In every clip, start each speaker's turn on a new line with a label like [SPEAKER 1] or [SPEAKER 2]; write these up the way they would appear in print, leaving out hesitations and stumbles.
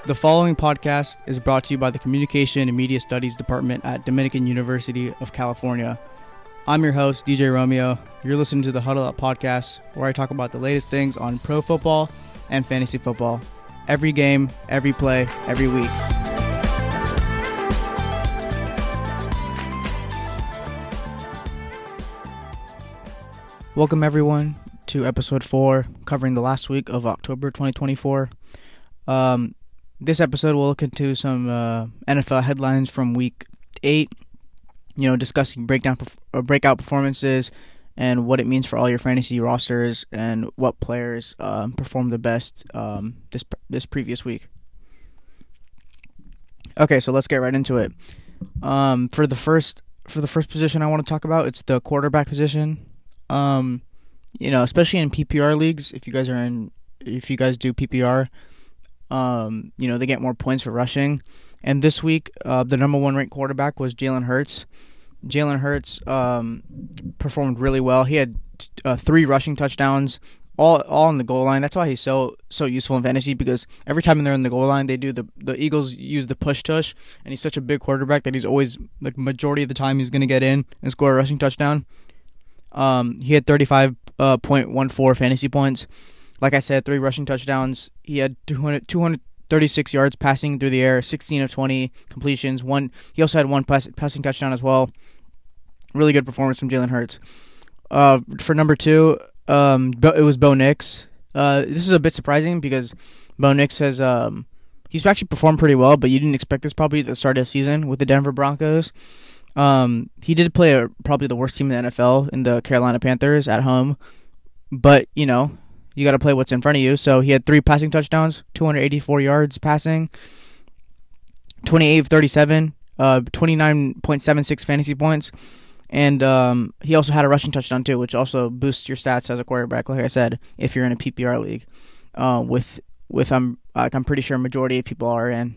[SPEAKER 1] The following podcast is brought to you by the Communication and Media Studies Department at Dominican University of California. I'm your host, DJ Romeo. You're listening to the Huddle Up podcast, where I talk about the latest things on pro football and fantasy football. Every game, every play, every week. Welcome everyone to episode 4, covering the last week of October 2024. This episode will look into some NFL headlines from week 8, discussing breakout performances and what it means for all your fantasy rosters and what players performed the best this previous week. Okay, so let's get right into it. For the first position I want to talk about, it's the quarterback position. Especially in PPR leagues, if you guys do PPR, they get more points for rushing. And this week, the number 1 ranked quarterback was Jalen Hurts. Jalen Hurts performed really well. He had 3 rushing touchdowns, all on the goal line. That's why he's so useful in fantasy, because every time they're in the goal line, they do the Eagles use the push tush, and he's such a big quarterback that he's always, like, majority of the time he's going to get in and score a rushing touchdown. He had 35.14 fantasy points. Like I said, 3 rushing touchdowns. He had 236 yards passing through the air, 16 of 20 completions. He also had 1 passing touchdown as well. Really good performance from Jalen Hurts. For number 2, it was Bo Nix. This is a bit surprising because Bo Nix has he's actually performed pretty well, but you didn't expect this probably at the start of the season with the Denver Broncos. He did play probably the worst team in the NFL in the Carolina Panthers at home, but you got to play what's in front of you. So he had 3 passing touchdowns, 284 yards passing, 28 of 37, 29.76 fantasy points, and he also had a rushing touchdown too, which also boosts your stats as a quarterback. Like I said, if you're in a PPR league, I'm pretty sure a majority of people are in.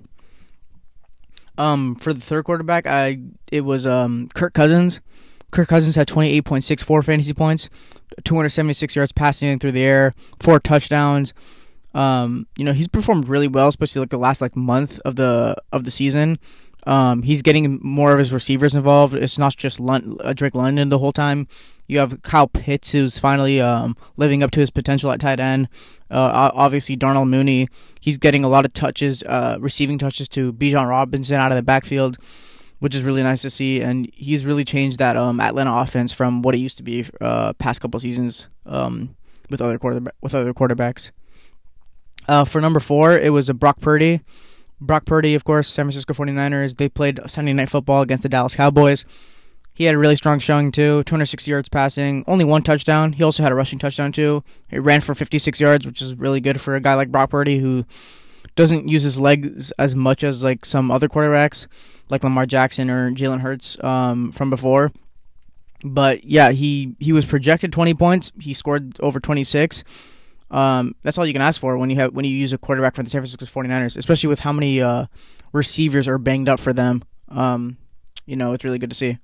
[SPEAKER 1] For the third quarterback, it was Kirk Cousins. Kirk Cousins had 28.64 fantasy points, 276 yards passing through the air, 4 touchdowns. He's performed really well, especially like the last month of the season. He's getting more of his receivers involved. It's not just Drake London the whole time. You have Kyle Pitts, who's finally living up to his potential at tight end. Obviously, Darnell Mooney, he's getting a lot of touches, receiving touches to Bijan Robinson out of the backfield, which is really nice to see. And he's really changed that Atlanta offense from what it used to be past couple seasons with other quarterbacks. For number 4, it was Brock Purdy. Brock Purdy, of course, San Francisco 49ers. They played Sunday Night Football against the Dallas Cowboys. He had a really strong showing too, 260 yards passing, only 1 touchdown. He also had a rushing touchdown too. He ran for 56 yards, which is really good for a guy like Brock Purdy, who doesn't use his legs as much as like some other quarterbacks, like Lamar Jackson or Jalen Hurts from before. But yeah, he was projected 20 points. He scored over 26. That's all you can ask for when you use a quarterback for the San Francisco 49ers, especially with how many receivers are banged up for them. It's really good to see.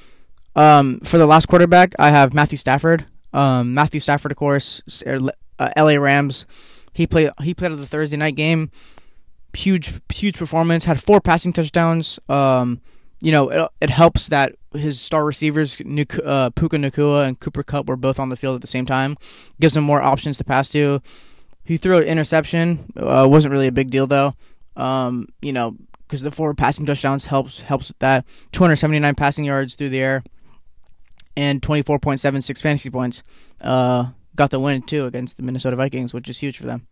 [SPEAKER 1] For the last quarterback, I have Matthew Stafford. Matthew Stafford, of course, LA Rams. He played at the Thursday night game. Huge performance. Had 4 passing touchdowns. It helps that his star receivers, Puka Nacua and Cooper Kupp, were both on the field at the same time. Gives him more options to pass to. He threw an interception. Wasn't really a big deal though. Because the 4 passing touchdowns helps with that. 279 passing yards through the air, and 24.76 fantasy points. Got the win too against the Minnesota Vikings, which is huge for them.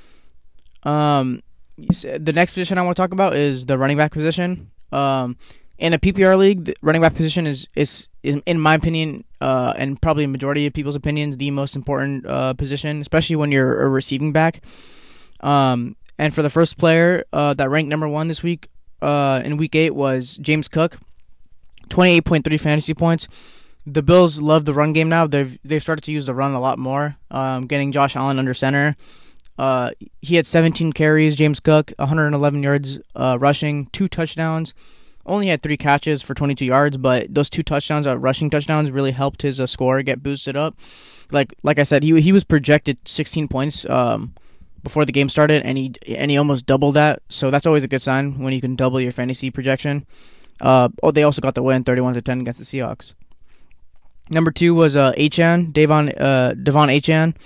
[SPEAKER 1] The next position I want to talk about is the running back position. In a PPR league, the running back position is in my opinion, and probably a majority of people's opinions, the most important position, especially when you're a receiving back. And for the first player that ranked number 1 this week in week 8 was James Cook, 28.3 fantasy points. The Bills love the run game now. They've started to use the run a lot more, getting Josh Allen under center. He had 17 carries, James Cook, 111 yards rushing, 2 touchdowns. Only had 3 catches for 22 yards, but those 2 touchdowns, rushing touchdowns, really helped his score get boosted up. Like I said, he was projected 16 points before the game started, and he almost doubled that. So that's always a good sign when you can double your fantasy projection. They also got the win, 31-10 against the Seahawks. Number 2 was Devon Achane.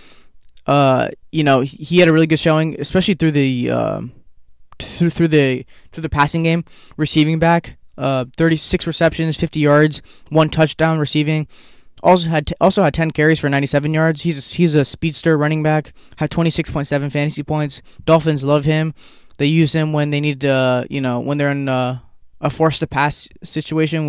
[SPEAKER 1] He had a really good showing, especially through the passing game. Receiving back, 36 receptions, 50 yards, 1 touchdown receiving. Also had 10 carries for 97 yards. He's a speedster running back. Had 26.7 fantasy points. Dolphins love him. They use him when they need to, when they're in a forced to pass situation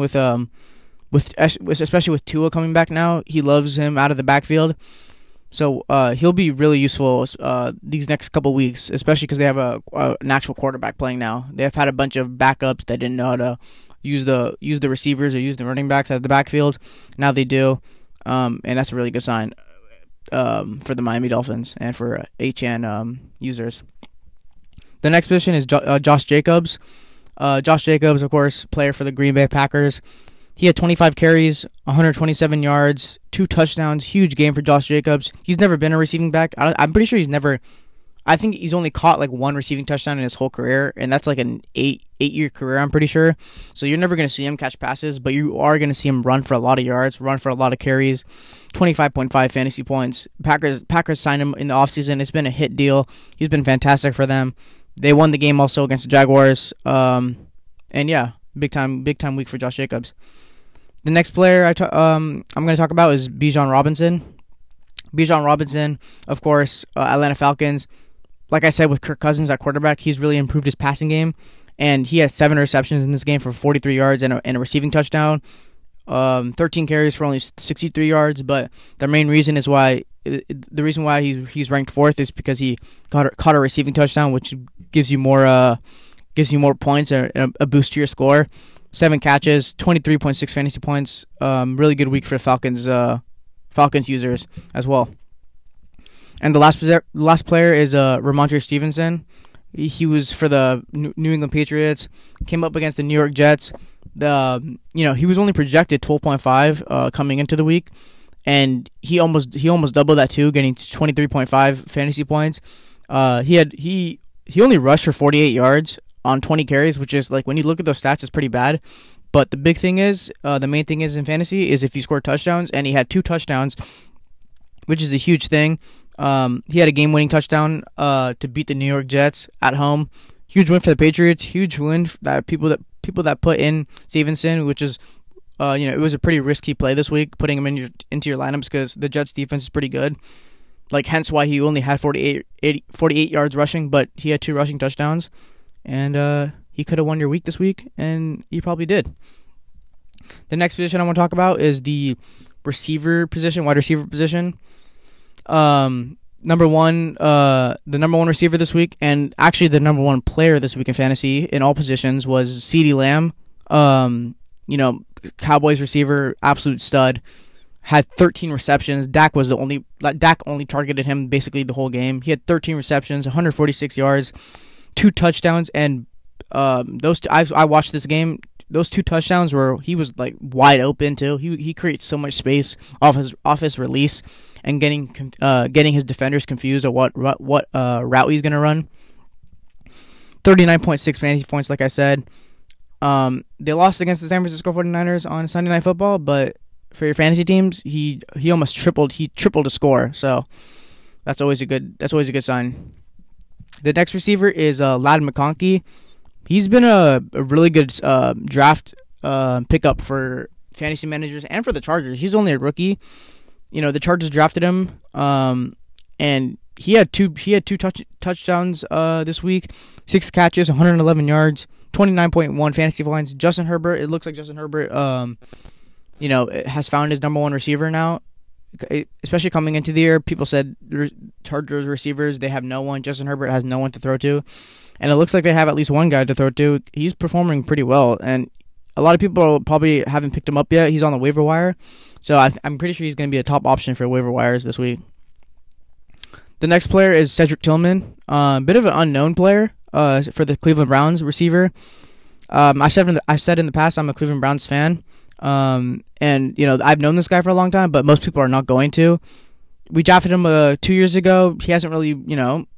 [SPEAKER 1] especially with Tua coming back now. He loves him out of the backfield. So he'll be really useful these next couple weeks, especially because they have an actual quarterback playing now. They have had a bunch of backups that didn't know how to use the receivers or use the running backs out of the backfield. Now they do, and that's a really good sign for the Miami Dolphins and for Achane users. The next position is Josh Jacobs. Josh Jacobs, of course, player for the Green Bay Packers. He had 25 carries, 127 yards, 2 touchdowns. Huge game for Josh Jacobs. He's never been a receiving back. I'm pretty sure I think he's only caught like 1 receiving touchdown in his whole career, and that's like an 8-year career, I'm pretty sure. So you're never going to see him catch passes, but you are going to see him run for a lot of yards, run for a lot of carries, 25.5 fantasy points. Packers signed him in the offseason. It's been a hit deal. He's been fantastic for them. They won the game also against the Jaguars. And yeah, big time week for Josh Jacobs. The next player I'm going to talk about is Bijan Robinson. Bijan Robinson, of course, Atlanta Falcons. Like I said, with Kirk Cousins at quarterback, he's really improved his passing game, and he had 7 receptions in this game for 43 yards and a receiving touchdown. 13 carries for only 63 yards, but the main reason is the reason why he's ranked 4th is because he caught a receiving touchdown, which gives you more points and a boost to your score. 7 catches, 23.6 fantasy points. Really good week for the Falcons users as well. And the last player is Ramondre Stevenson. He was for the New England Patriots. Came up against the New York Jets. He was only projected 12.5 coming into the week, and he almost doubled that too, getting 23.5 fantasy points. He only rushed for 48 yards on 20 carries, which is like when you look at those stats, it's pretty bad. But the main thing is in fantasy is if you score touchdowns, and he had 2 touchdowns, which is a huge thing. He had a game-winning touchdown to beat the New York Jets at home. Huge win for the Patriots. Huge win that people that put in Stevenson, which is it was a pretty risky play this week, putting him into your lineups because the Jets defense is pretty good. Like hence why he only had 48 yards rushing, but he had 2 rushing touchdowns, and he could have won your week this week, and he probably did. The next position I want to talk about is the wide receiver position. The number one receiver this week, and actually the number 1 player this week in fantasy in all positions was CeeDee Lamb. Cowboys receiver, absolute stud. Had 13 receptions. Dak only targeted him basically the whole game. He had 13 receptions, 146 yards, 2 touchdowns, and I watched this game. Those 2 touchdowns were he was like wide open too. He creates so much space off his release, and getting his defenders confused at what route he's gonna run. 39.6 fantasy points, like I said. They lost against the San Francisco 49ers on Sunday Night Football, but for your fantasy teams, he almost tripled the score. So that's always a good sign. The next receiver is Ladd McConkey. He's been a really good draft pickup for fantasy managers and for the Chargers. He's only a rookie. The Chargers drafted him, and he had two touchdowns this week, 6 catches, 111 yards, 29.1 fantasy points. Justin Herbert. It looks like Justin Herbert, has found his number 1 receiver now. Especially coming into the year, people said Chargers receivers, they have no one. Justin Herbert has no one to throw to, and it looks like they have at least one guy to throw to. He's performing pretty well, and a lot of people probably haven't picked him up yet. He's on the waiver wire, so I'm pretty sure he's going to be a top option for waiver wires this week. The next player is Cedric Tillman, a bit of an unknown player for the Cleveland Browns receiver. I've said in the past I'm a Cleveland Browns fan. And I've known this guy for a long time, but most people are not going to. We drafted him 2 years ago. He hasn't really,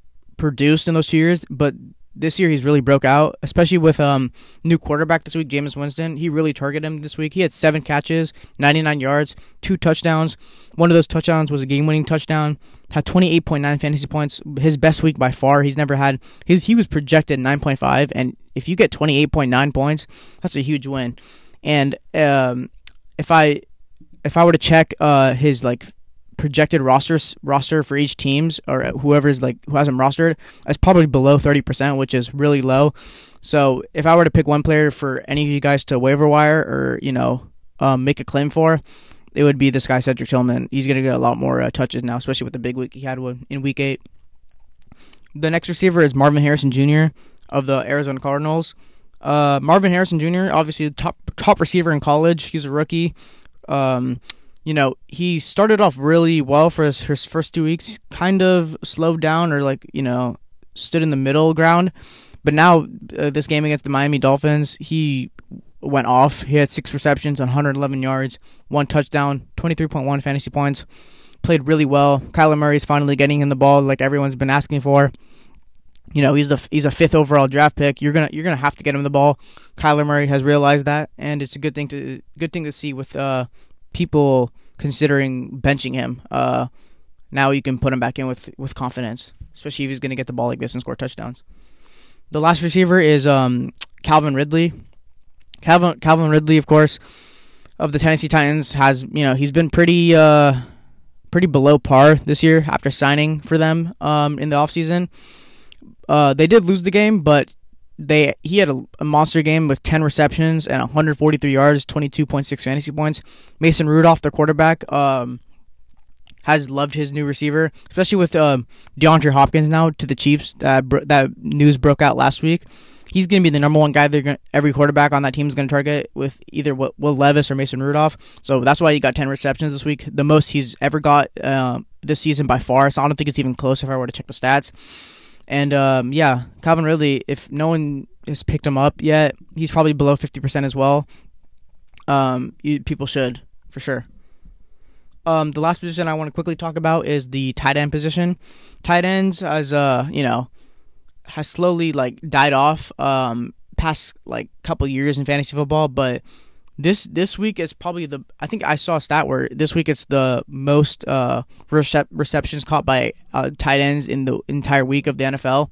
[SPEAKER 1] produced in those 2 years, but this year he's really broke out, especially with new quarterback this week, Jameis Winston. He really targeted him this week. He had 7 catches, 99 yards, 2 touchdowns. One of those touchdowns was a game-winning touchdown. Had 28.9 fantasy points, his best week by far. He's never had he was projected 9.5, and if you get 28.9 points, that's a huge win. And if I were to check his like projected roster for each teams or whoever's like who has him rostered, that's probably below 30%, which is really low. So if I were to pick one player for any of you guys to waiver wire or make a claim for, it would be this guy Cedric Tillman. He's going to get a lot more touches now, especially with the big week he had in week 8. The next receiver is Marvin Harrison Jr. of the Arizona Cardinals. Marvin Harrison Jr., obviously the top receiver in college. He's a rookie. He started off really well for his first 2 weeks. Kind of slowed down or stood in the middle ground. But now this game against the Miami Dolphins, he went off. He had 6 receptions on 111 yards, 1 touchdown, 23.1 fantasy points. Played really well. Kyler Murray's finally getting him the ball like everyone's been asking for. He's a 5th overall draft pick. You're gonna have to get him the ball. Kyler Murray has realized that, and it's a good thing to see with people considering benching him. Now you can put him back in with confidence, especially if he's gonna get the ball like this and score touchdowns. The last receiver is Calvin Ridley. Calvin Ridley, of course, of the Tennessee Titans, has he's been pretty below par this year after signing for them in the offseason. They did lose the game, but he had a monster game with 10 receptions and 143 yards, 22.6 fantasy points. Mason Rudolph, their quarterback, has loved his new receiver, especially with DeAndre Hopkins now to the Chiefs. That news broke out last week. He's going to be the number one guy every quarterback on that team is going to target with either Will Levis or Mason Rudolph. So that's why he got 10 receptions this week, the most he's ever got this season by far. So I don't think it's even close if I were to check the stats. And Calvin Ridley, if no one has picked him up yet, he's probably below 50% as well. People should, for sure. The last position I want to quickly talk about is the tight end position. Tight ends has slowly died off past couple years in fantasy football, but this week is probably I think I saw a stat where this week it's the most receptions caught by tight ends in the entire week of the NFL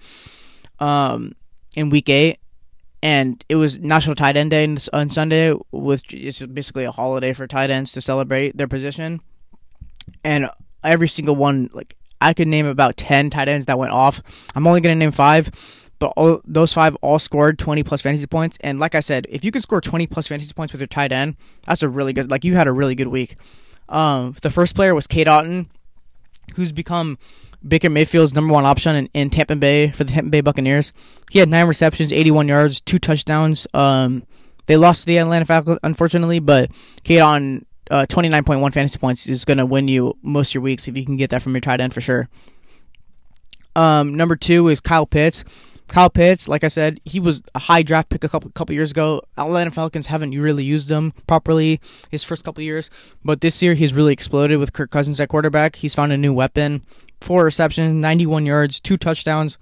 [SPEAKER 1] in week 8. And it was National Tight End Day on Sunday, it's basically a holiday for tight ends to celebrate their position. And every single one, I could name about 10 tight ends that went off. I'm only going to name 5, but those 5 all scored 20-plus fantasy points. And like I said, if you can score 20-plus fantasy points with your tight end, that's a really good, you had a really good week. The first player was Cade Otton, who's become Baker Mayfield's number 1 option in Tampa Bay for the Tampa Bay Buccaneers. He had 9 receptions, 81 yards, 2 touchdowns. They lost to the Atlanta Falcons, unfortunately, but Cade Otton, 29.1 fantasy points is going to win you most of your weeks if you can get that from your tight end for sure. Number 2 is Kyle Pitts. Kyle Pitts, like I said, he was a high draft pick a couple years ago. Atlanta Falcons haven't really used him properly his first couple years, but this year he's really exploded with Kirk Cousins at quarterback. He's found a new weapon. 4 receptions, 91 yards, 2 touchdowns,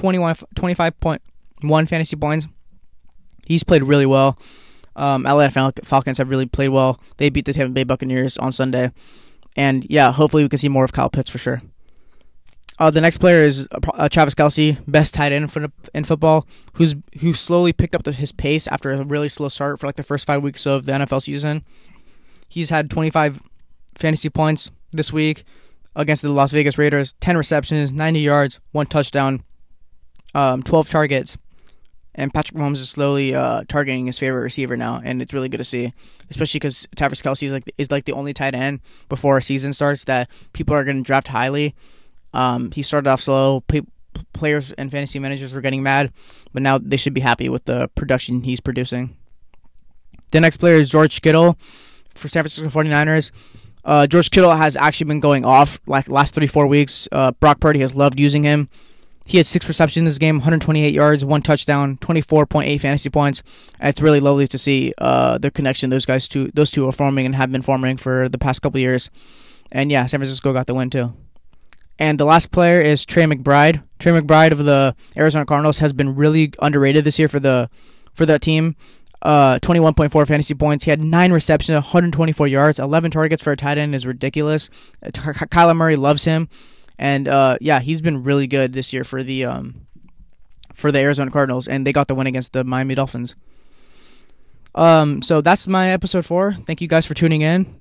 [SPEAKER 1] 25.1 fantasy points. He's played really well. Atlanta Falcons have really played well. They beat the Tampa Bay Buccaneers on Sunday. And yeah, hopefully we can see more of Kyle Pitts for sure. The next player is Travis Kelce, best tight end in football, who slowly picked up his pace after a really slow start for the first 5 weeks of the NFL season. He's had 25 fantasy points this week against the Las Vegas Raiders, 10 receptions, 90 yards, 1 touchdown, 12 targets. And Patrick Mahomes is slowly targeting his favorite receiver now, and it's really good to see, especially because Travis Kelce is the only tight end before a season starts that people are going to draft highly. He started off slow. Players and fantasy managers were getting mad, but now they should be happy with the production he's producing. The next player is George Kittle for San Francisco 49ers. George Kittle has actually been going off last 3-4 weeks. Brock Purdy has loved using him. He had 6 receptions in this game, 128 yards, 1 touchdown, 24.8 fantasy points. And it's really lovely to see the connection those two are forming and have been forming for the past couple years. And yeah, San Francisco got the win too. And the last player is Trey McBride. Trey McBride of the Arizona Cardinals has been really underrated this year for that team. 21.4 fantasy points. He had 9 receptions, 124 yards, 11 targets for a tight end is ridiculous. Kyler Murray loves him, and he's been really good this year for the Arizona Cardinals, and they got the win against the Miami Dolphins. So that's my episode 4. Thank you guys for tuning in.